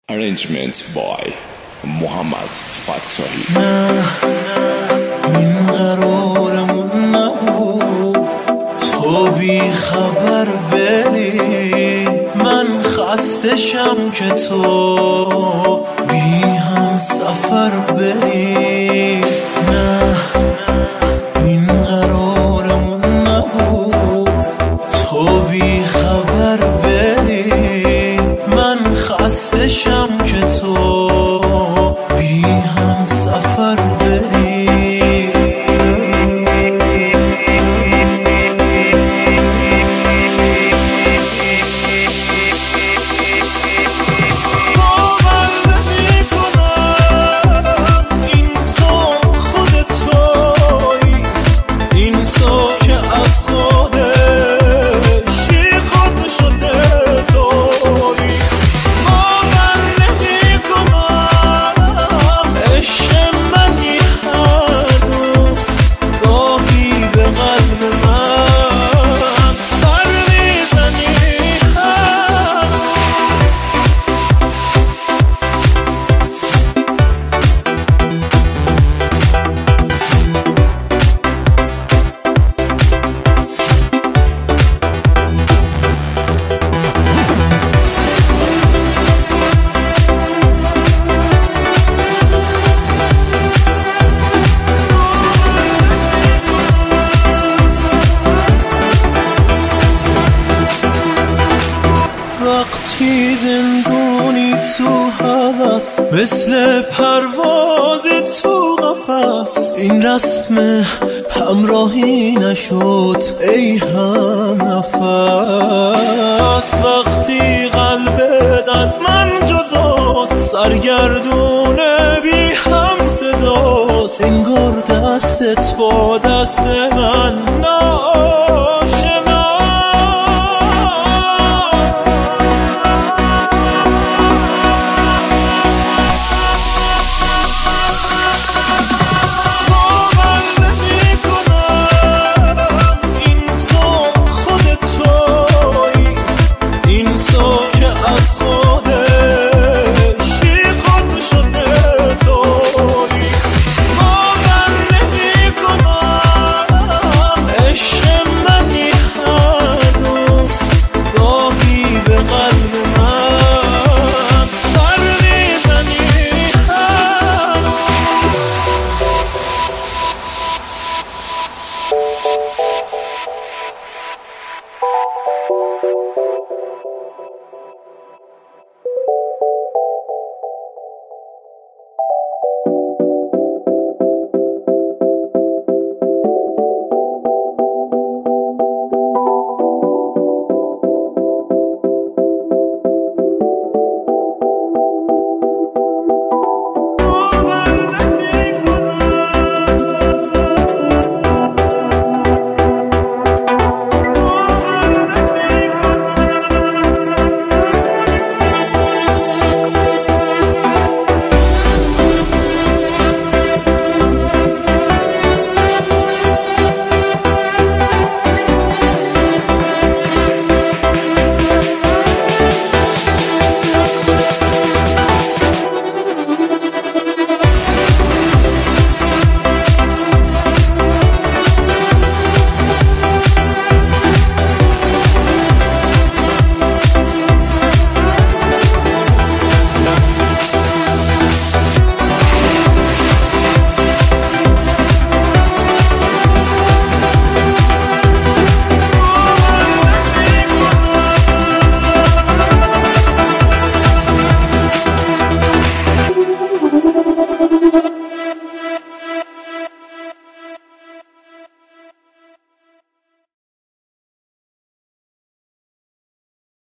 Arrangement by محمد فتاحی. نه این قرارمون نبود تو بی خبر بری، من خستشم که تو بی هم سفر بری. نه این قرارمون نبود تو بی خبر بری، من خستشم که تو بی هم سفر بری. وقتی زندونی تو هوس، مثل پرواز تو قفس، این رسم همراهی نشد ای هم نفس. وقتی قلبت از من جداست، سرگردونه بی هم صداست، انگار دستت با دست من نه